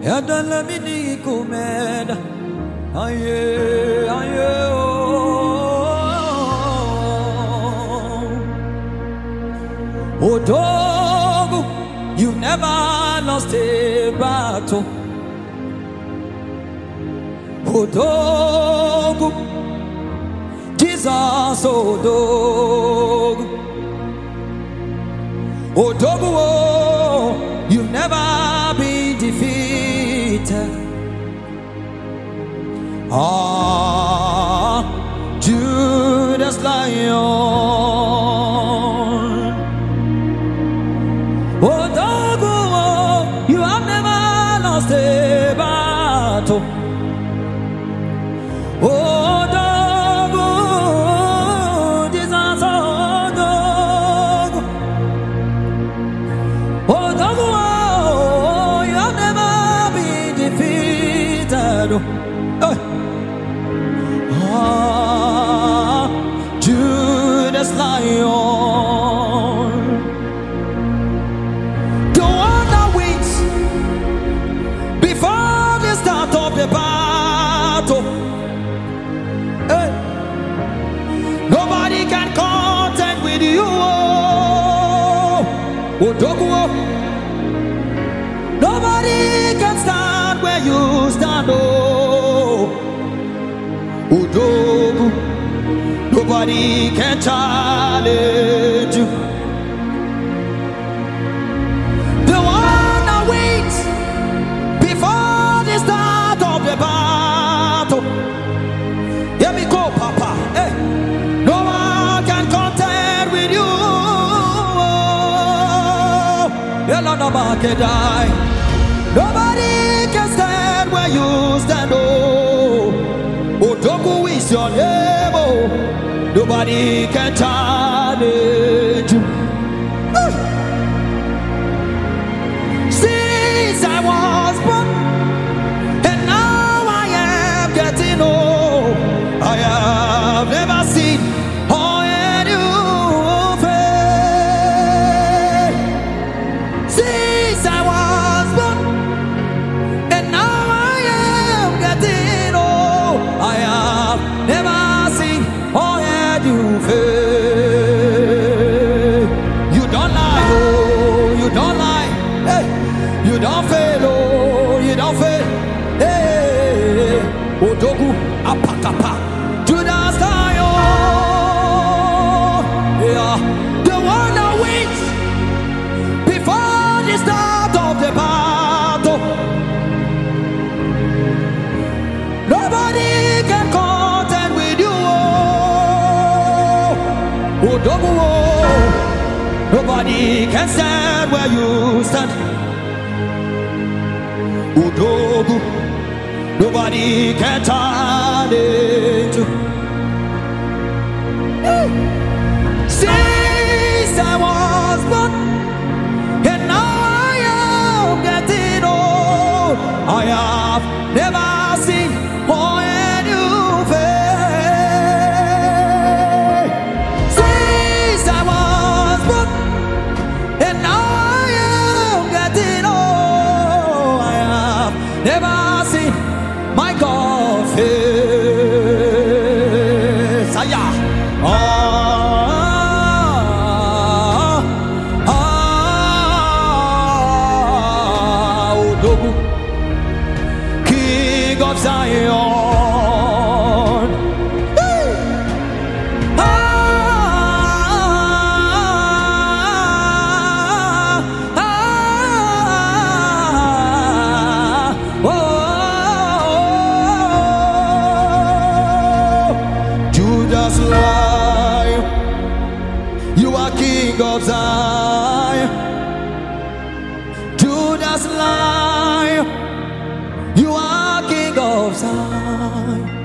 Yadalamini kumeda, aye, aye, oh dog, you never lost a battle. Oh dog, Jesus, oh dog, oh dog, oh, you've never been defeated. Ah, Judas Lion, oh dog, oh, you have never lost a battle. Oh dog, oh, Jesus, oh dog, oh dog, oh, you have never been defeated. Ah, Judas Lion, the one that wins before the start of the battle. Hey. Nobody can contend with you. Oh, Dogu. Nobody can stand where you stand. Oh, Dogu. Nobody can challenge you. The one that waits before the start of the battle. Here we go, Papa. Hey. No one can contend with you. Nobody can stand where you stand. Oh, Dogu is your name. Oh, nobody can challenge you. Since I was born, and now I am getting old, I have never seen or heard you fail. Since I was born, and now I am getting old, I have never seen or heard you fail. You don't lie, oh, you don't lie, hey, you don't fail, oh, you don't fail, hey, Odogu apakapa, Judas Lion, yeah, the one that wins before the start of the battle. Nobody can contend with you, oh, Odogu, oh, nobody can stand where you stand. Udogu, nobody can challenge you. Since I was born, and now I am getting old, I have never seen or heard you fail. Since I was born, and now I am getting old, I have never seen my God fail. Saya. Odogu, King of Zion. Hey. Judas Lion, you are King of Zion. Judas Lion, you are King of Zion.